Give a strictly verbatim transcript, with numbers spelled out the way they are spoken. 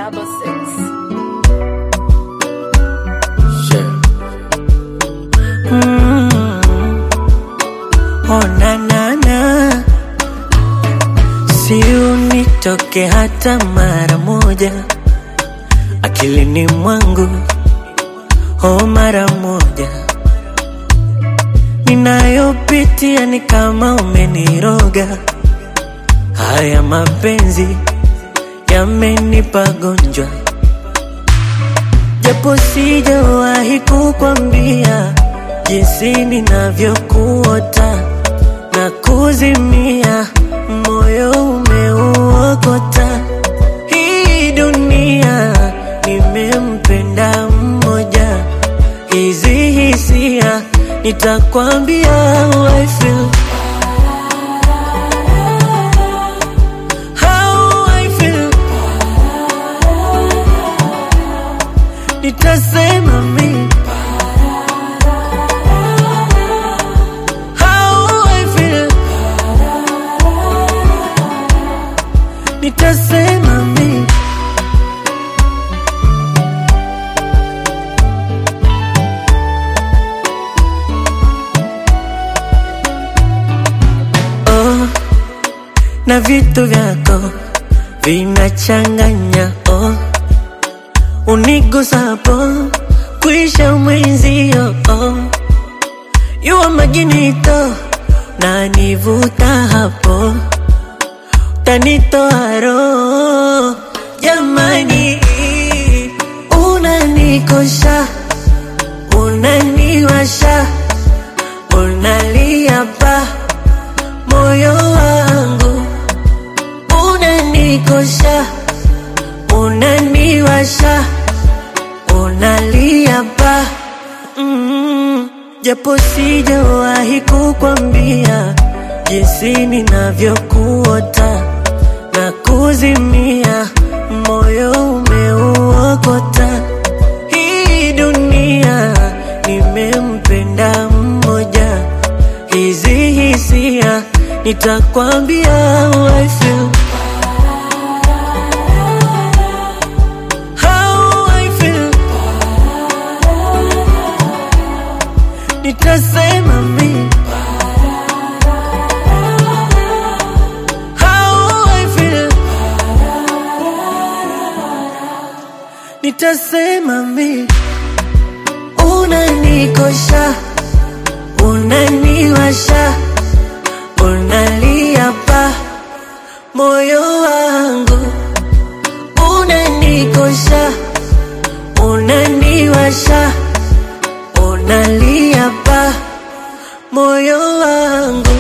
double six. Sure. Mm. Oh na na na, si unitoke hata mara moja akilini mwangu, oh mara moja. Ninayopitia ni kama umeniroga, haya mapenzi yamenipa gonjwa. Japo sijawahi kukwambia jinsi ninavyokuota na kuzimia, moyo umeuokota. Hii dunia nimempenda mmoja, hizi hisia nitakwambia how I feel. How I feel. Nitasema mimi how I feel. Nitasema mimi na vitu vyako vinachanganya, oh. Unigusapo kuisha mwenzio, oh. Yua maginito na nivuta hapo, tanitoa roho. Jamani, unanikosha, unaniwasha, unalia pa moyo wangu. Unanikosha, unaniwasha, unalia pa mm. Japo sijawahi kukwambia jinsi ninavyokuota na kuzimia, moyo umeuokota. Hii dunia nimempenda mmoja, hizi hisia nitakwambia how I feel. How I feel. Nitasema mimi how I feel. Nitasema mimi unanikosha, unaniwasha, unalia pa moyo wangu. Unanikosha, unaniwasha, unalia pa moyo wangu.